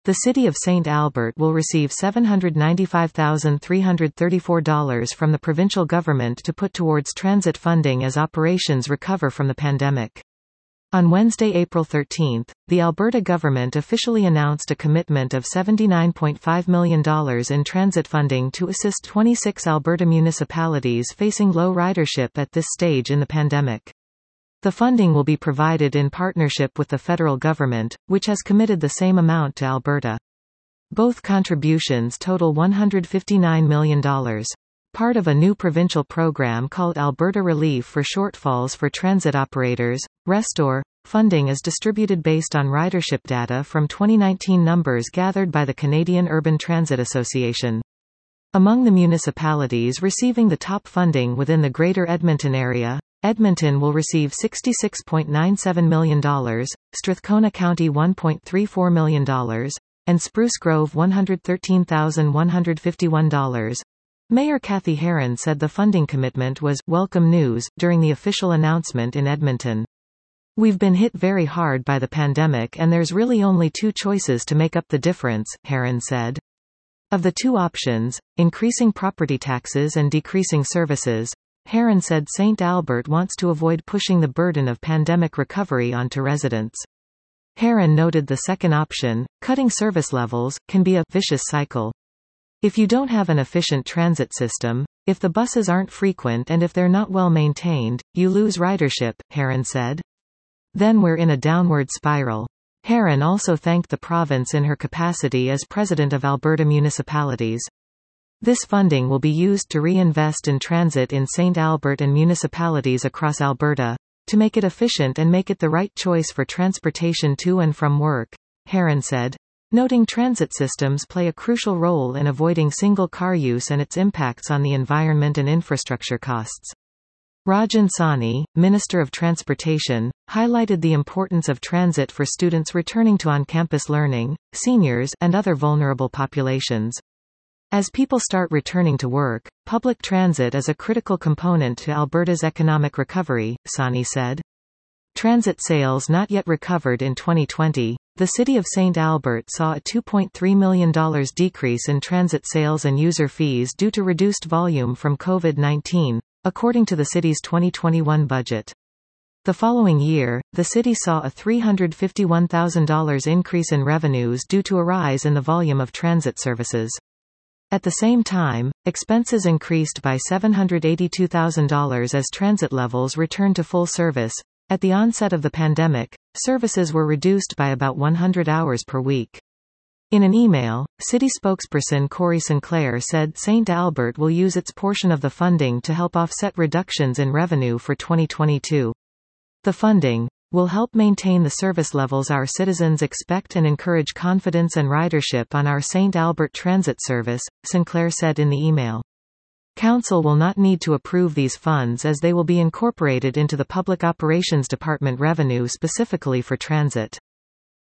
The city of St. Albert will receive $795,334 from the provincial government to put towards transit funding as operations recover from the pandemic. On Wednesday, April 13, the Alberta government officially announced a commitment of $79.5 million in transit funding to assist 26 Alberta municipalities facing low ridership at this stage in the pandemic. The funding will be provided in partnership with the federal government, which has committed the same amount to Alberta. Both contributions total $159 million. Part of a new provincial program called Alberta Relief for Shortfalls for Transit Operators, Restore. Funding is distributed based on ridership data from 2019 numbers gathered by the Canadian Urban Transit Association. Among the municipalities receiving the top funding within the Greater Edmonton area, Edmonton will receive $66.97 million, Strathcona County $1.34 million, and Spruce Grove $113,151. Mayor Kathy Heron said the funding commitment was welcome news during the official announcement in Edmonton. "We've been hit very hard by the pandemic and there's really only two choices to make up the difference," Heron said. Of the two options, increasing property taxes and decreasing services, Heron said St. Albert wants to avoid pushing the burden of pandemic recovery onto residents. Heron noted the second option, cutting service levels, can be a vicious cycle. If you don't have an efficient transit system, if the buses aren't frequent and if they're not well maintained, you lose ridership, Heron said. Then we're in a downward spiral. Heron also thanked the province in her capacity as president of Alberta Municipalities. This funding will be used to reinvest in transit in St. Albert and municipalities across Alberta, to make it efficient and make it the right choice for transportation to and from work, Heron said, noting transit systems play a crucial role in avoiding single car use and its impacts on the environment and infrastructure costs. Rajan Sawhney, Minister of Transportation, highlighted the importance of transit for students returning to on-campus learning, seniors, and other vulnerable populations. As people start returning to work, public transit is a critical component to Alberta's economic recovery, Sawhney said. Transit sales not yet recovered in 2020. The city of St. Albert saw a $2.3 million decrease in transit sales and user fees due to reduced volume from COVID-19, according to the city's 2021 budget. The following year, the city saw a $351,000 increase in revenues due to a rise in the volume of transit services. At the same time, expenses increased by $782,000 as transit levels returned to full service. At the onset of the pandemic, services were reduced by about 100 hours per week. In an email, city spokesperson Corey Sinclair said St. Albert will use its portion of the funding to help offset reductions in revenue for 2022. The funding will help maintain the service levels our citizens expect and encourage confidence and ridership on our St. Albert transit service, Sinclair said in the email. Council will not need to approve these funds as they will be incorporated into the Public Operations Department revenue specifically for transit.